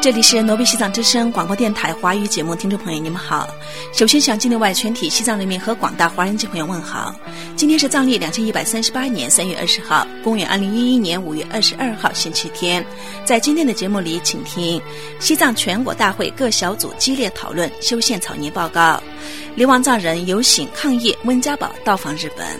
这里是挪威西藏之声广播电台华语节目，听众朋友你们好。首先向境内外全体西藏人民和广大华人籍朋友问好。今天是藏历2138年3月20号，公元2011年5月22号星期天。在今天的节目里，请听西藏全国大会各小组激烈讨论修宪草拟报告，流亡藏人游行抗议温家宝到访日本。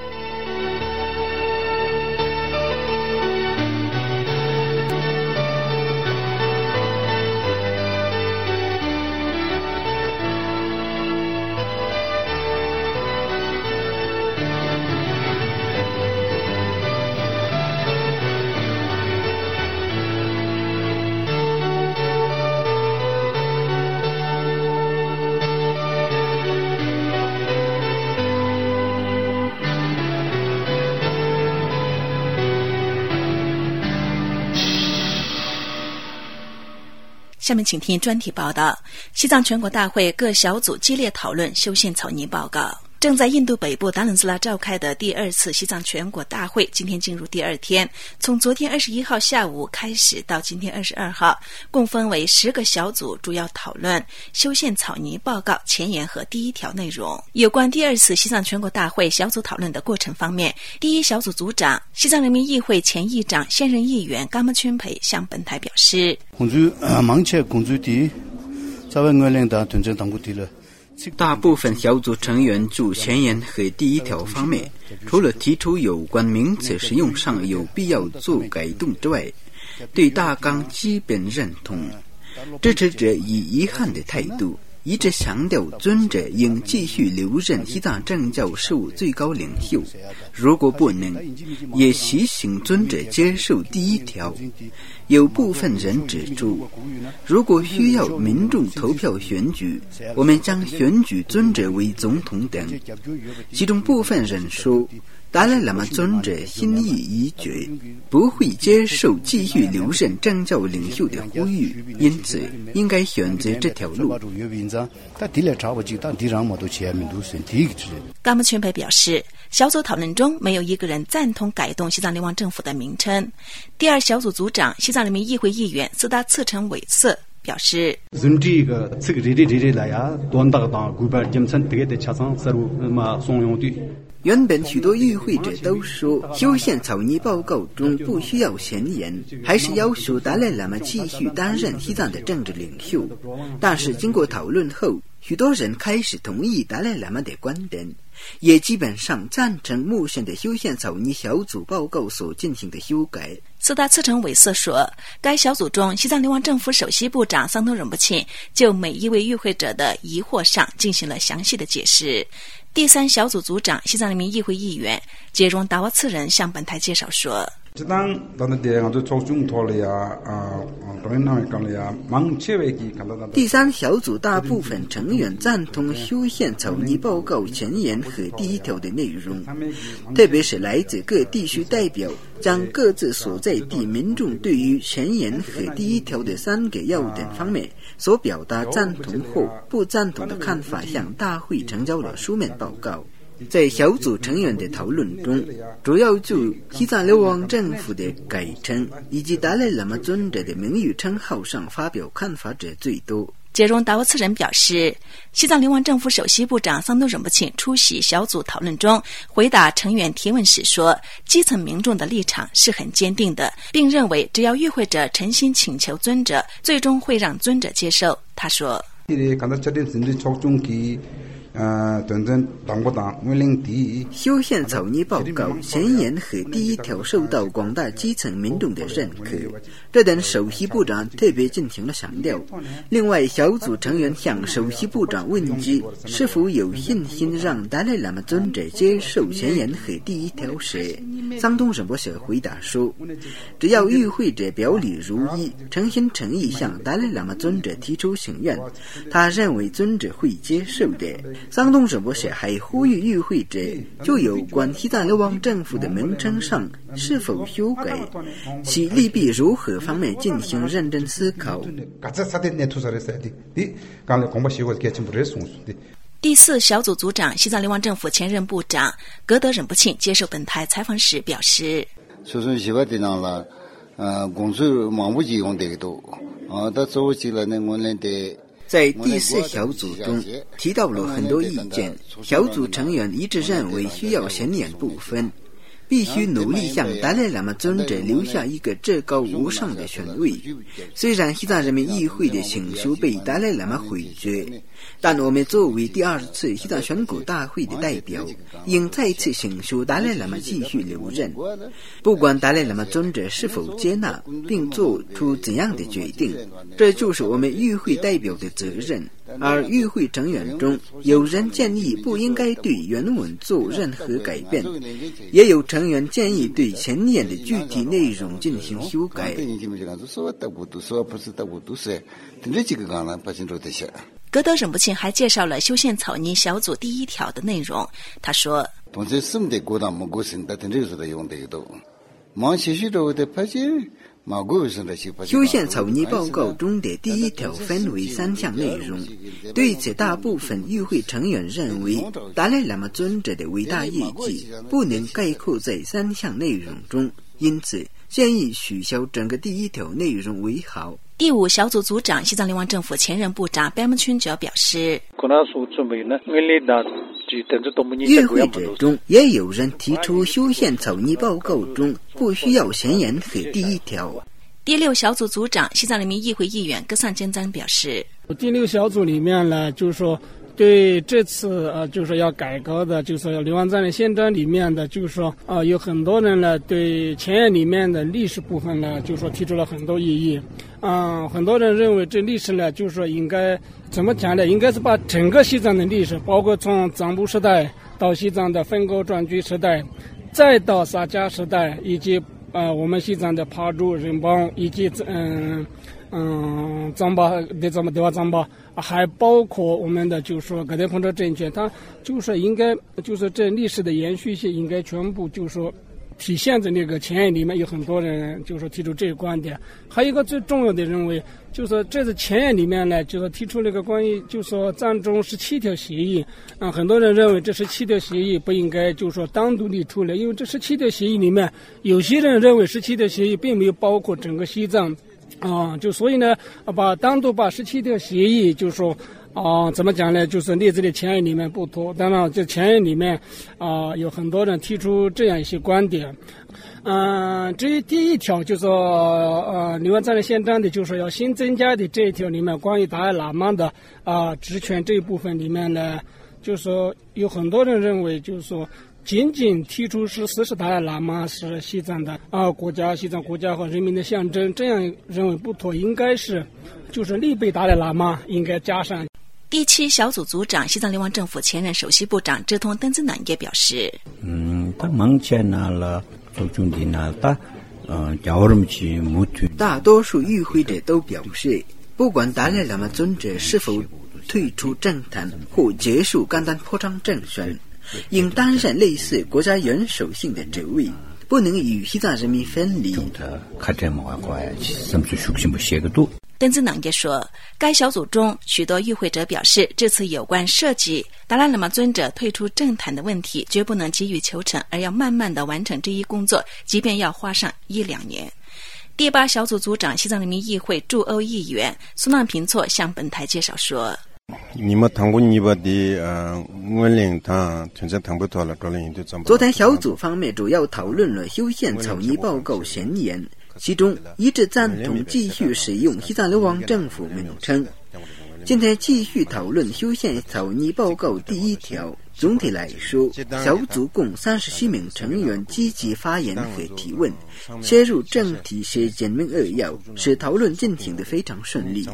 下面请听专题报道。西藏全国大会各小组激烈讨论修宪草拟报告。正在印度北部达伦斯拉召开的第2次西藏全国大会今天进入第2天，从昨天21号下午开始到今天22号，共分为10个小组，主要讨论修宪草拟报告前言和第1条内容。有关第2次西藏全国大会小组讨论的过程方面，第一小组组长西藏人民议会前议长现任议员噶玛圈培向本台表示， 大部分小组成员就前言和第1条方面，除了提出有关名词使用上有必要做改动之外，对大纲基本认同。支持者以遗憾的态度一直强调尊者应继续留任西藏政教事务最高领袖，如果不能，也希请尊者接受第1条。有部分人指出，如果需要民众投票选举，我们将选举尊者为总统等。其中部分人说，达赖喇嘛尊者心意已决，不会接受继续留任政教领袖的呼吁，因此应该选择这条路。 噶玛圈培表示，小组讨论中没有一个人赞同改动西藏流亡政府的名称。第2小组组长西藏人民议会议员斯达次城韦瑟表示， 原本许多与会者都说修宪草拟报告中不需要前言，还是要求达赖喇嘛继续担任西藏的政治领袖。但是经过讨论后，许多人开始同意达赖喇嘛的观点，也基本上赞成目前的修宪草拟小组报告所进行的修改。 斯达次城韦瑟说，该小组中西藏流亡政府首席部长桑东仁波切就每一位与会者的疑惑上进行了详细的解释。第3小组组长西藏人民议会议员杰荣达瓦次仁向本台介绍说， 第3小组大部分成员赞同修宪草拟报告前言和第1条的内容，特别是来自各地区代表将各自所在地民众对于前言和第1条的3个要点方面所表达赞同或不赞同的看法向大会呈交了书面报告。在小组成员的讨论中，主要就西藏流亡政府的改称以及达赖喇嘛尊者的名誉称号上发表看法者最多。 杰荣达瓦次仁表示，西藏流亡政府首席部长桑东仁波切出席小组讨论中回答成员提问时说，基层民众的立场是很坚定的，并认为只要与会者诚心请求尊者，最终会让尊者接受。他说， 修宪草拟报告前言和第1条受到广大基层民众的认可，这点首席部长特别进行了强调。另外，小组成员向首席部长问及是否有信心让达赖喇嘛尊者接受前言和第1条时，桑东仁波切回答说，只要与会者表里如一，诚心诚意向达赖喇嘛尊者提出请愿，他认为尊者会接受的。桑东仁波切还呼吁与会者就有关西藏流亡政府的名称上是否修改，其利弊如何方面进行认真思考。 第4小组组长西藏流亡政府前任部长格德仁波切接受本台采访时表示， 公司忙不及用这个多他做起了呢我们的在第4小组中提到了很多意见，小组成员一致认为需要显眼部分，必须努力向达赖喇嘛尊者留下一个至高无上的权威。虽然西藏人民议会的请求被达赖喇嘛否决，但我们作为第2次西藏全国大会的代表，应再次请求达赖喇嘛继续留任。不管达赖喇嘛尊者是否接纳并做出怎样的决定，这就是我们议会代表的责任。而议会成员中有人建议不应该对原文做任何改变，也有成员建议对前言的具体内容进行修改。 格德忍不清还介绍了修宪草拟小组第1条的内容。他说， 修宪草拟报告中的第1条分为3项内容，对此大部分议会成员认为达赖喇嘛尊者的伟大业绩不能概括在3项内容中，因此建议取消整个第1条内容为好。 第5小组组长西藏联邦政府前任部长白木群角表示， 与会者中也有人提出修宪草拟报告中不需要前言和第1条。 第6小组组长西藏人民议会议员格桑坚赞表示， 第6小组里面呢，就是说对这次就是要改革的，就是流亡藏人宪章里面的，就是说有很多人呢对前言里面的历史部分呢，就是说提出了很多异议。很多人认为这历史呢，就是说应该怎么讲呢？应该是把整个西藏的历史，包括从藏布时代到西藏的分割转居时代，再到萨迦时代，以及我们西藏的帕竹、仁邦，以及藏巴的德瓦藏巴，还包括我们的就是说格德彭哲政权，它就是应该就是这历史的延续性应该全部就是说体现在那个前言里面。有很多人就是说提出这个观点。还有一个最重要的认为，就是说这次前言里面呢，就是提出了一个关于就是说藏中17条协议。很多人认为这17条协议不应该就是说单独列出来，因为这17条协议里面，有些人认为17条协议并没有包括整个西藏。就所以呢，单独把17条协议，就是说，怎么讲呢？就是列在前言里面不妥。当然，这前言里面，有很多人提出这样一些观点。至于第1条，就是说，流亡藏人宪章的，就是说要新增加的这一条里面，关于达赖喇嘛的职权这一部分里面呢，就是说有很多人认为，就是说。仅仅提出是40达赖喇嘛是西藏的国家、西藏国家和人民的象征，这样认为不妥，应该是就是利贝达赖喇嘛应该加上。 第7小组组长西藏联邦政府前任首席部长哲通登兹南也表示， 大多数与会者都表示，不管达赖喇嘛尊者是否退出政坛或结束甘丹破障政权，应担任类似国家元首性的职位，不能与西藏人民分离。 登兹南也说，该小组中许多与会者表示，这次有关涉及达赖喇嘛尊者退出政坛的问题，绝不能急于求成，而要慢慢地完成这一工作，即便要花上1-2年。第8小组组长西藏人民议会驻欧议员苏浪平措向本台介绍说， 座谈小组方面主要讨论了修宪草拟报告前言，其中一致赞同继续使用西藏流亡政府名称。今天继续讨论修宪草拟报告第1条。总体来说，小组共37名成员积极发言和提问，切入正题时简明扼要，使讨论进行得非常顺利。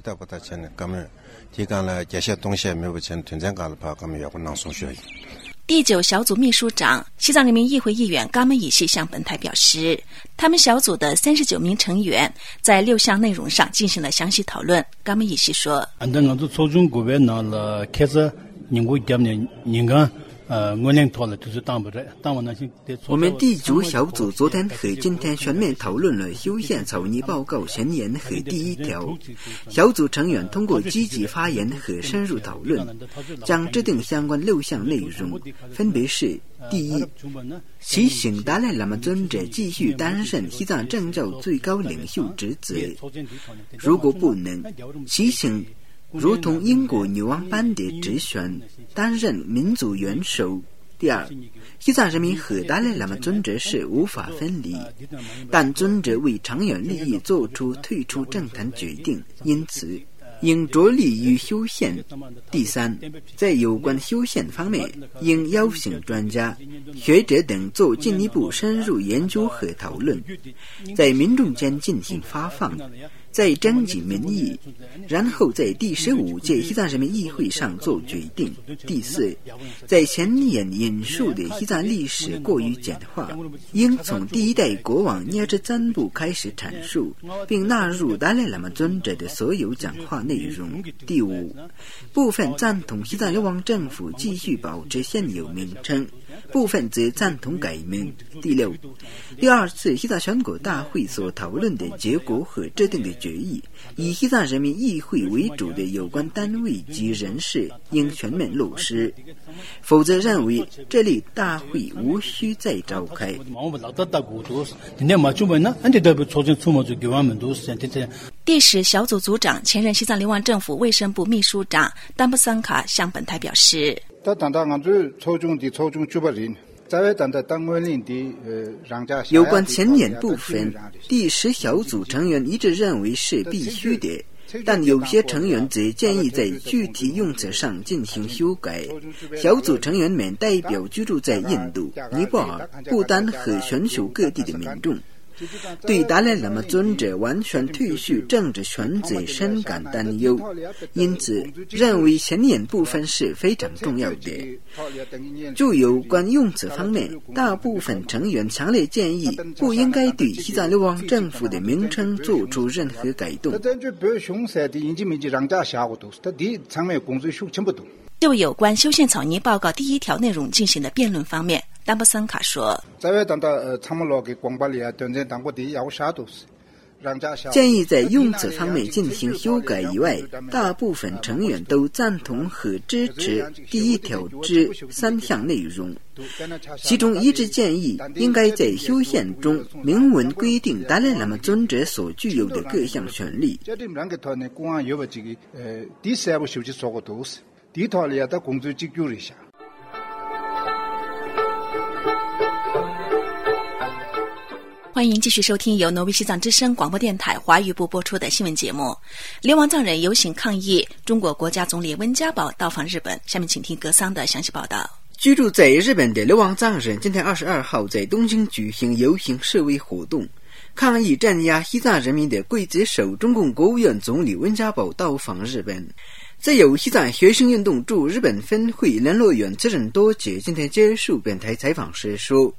第9小组秘书长西藏人民议会议员噶门以西向本台表示，他们小组的39名成员在6项内容上进行了详细讨论。噶门以西说， 我们第9小组昨天和今天全面讨论了修宪草拟报告前言和第1条。小组成员通过积极发言和深入讨论，将制定相关6项内容，分别是：第一，提醒达赖喇嘛尊者继续担任西藏政教最高领袖职责，如果不能，提醒如同英国女王班的直选担任民族元首。第二，西藏人民和达赖喇嘛尊者是无法分离，但尊者为长远利益做出退出政坛决定，因此应着力于修宪。第三，在有关修宪方面，应邀请专家、学者等做进一步深入研究和讨论，在民众间进行发放，再征集民意，然后在第15届西藏人民议会上做决定。第四，在前言引述的西藏历史过于简化，应从第1代国王聂智赞布开始阐述，并纳入达赖喇嘛尊者的所有讲话内容。第五，部分赞同西藏流亡政府继续保持现有名称，部分则赞同改名。第六，第2次西藏全国大会所讨论的结果和制定的决议，以西藏人民议会为主的有关单位及人士应全面落实，否则认为这类大会无需再召开。 第10小组组长、前任西藏流亡政府卫生部秘书长丹布桑卡向本台表示， 有关前言部分，第10小组成员一致认为是必须的，但有些成员则建议在具体用词上进行修改。小组成员们代表居住在印度、尼泊尔、不丹和全球各地的民众，对达赖喇嘛尊者完全退去政治选择深感担忧，因此认为前言部分是非常重要的。就有关用词方面，大部分成员强烈建议不应该对西藏流亡政府的名称做出任何改动。 就有关修宪草拟报告第1条内容进行的辩论方面，丹布桑卡说， 建议在用词方面进行修改以外，大部分成员都赞同和支持第1条之3项内容，其中一致建议应该在修宪中明文规定达赖喇嘛尊者所具有的各项权利。 欢迎继续收听由挪威西藏之声广播电台华语部播出的新闻节目。流亡藏人游行抗议中国国家总理温家宝到访日本，下面请听格桑的详细报道。 居住在日本的流亡藏人今天22号在东京举行游行示威活动，抗议镇压西藏人民的刽子手中共国务院总理温家宝到访日本。自由西藏学生运动驻日本分会联络员责任多杰今天接受本台采访时说，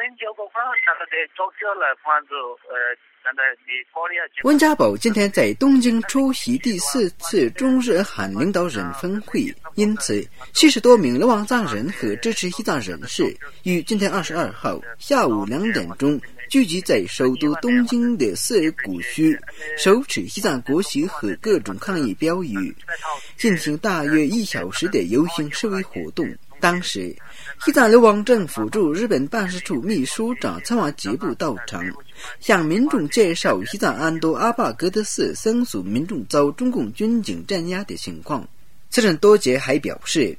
温家宝今天在东京出席第4次中日韩领导人峰会，因此70多名流亡藏人和支持西藏人士于今天22号下午2点钟聚集在首都东京的四谷区，手持西藏国旗和各种抗议标语，进行大约1小时的游行示威活动。当时西藏流亡政府驻日本办事处秘书长仓瓦吉布到场，向民众介绍西藏安多阿坝格德寺僧俗民众遭中共军警镇压的情况。责任多杰还表示，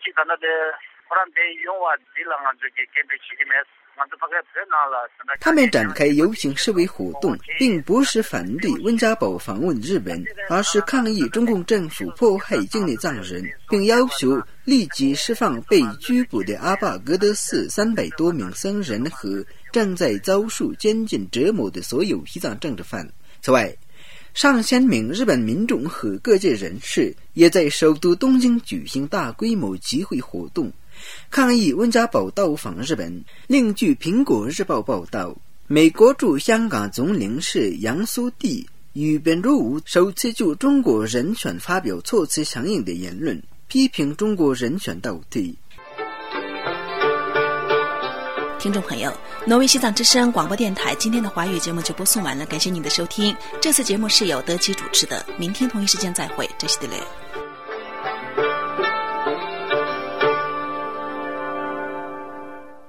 他们展开游行示威活动，并不是反对温家宝访问日本，而是抗议中共政府迫害境内藏人，并要求立即释放被拘捕的阿坝格德寺300多名僧人和正在遭受监禁折磨的所有西藏政治犯。此外，上千名日本民众和各界人士也在首都东京举行大规模集会活动，抗议温家宝到访日本。另据苹果日报报道，美国驻香港总领事杨苏棣于本周五首次就中国人权发表措辞强硬的言论，批评中国人权倒退。 听众朋友，挪威西藏之声广播电台今天的华语节目就播送完了，感谢您的收听。这次节目是由德基主持的，明天同一时间再会，这是德勒。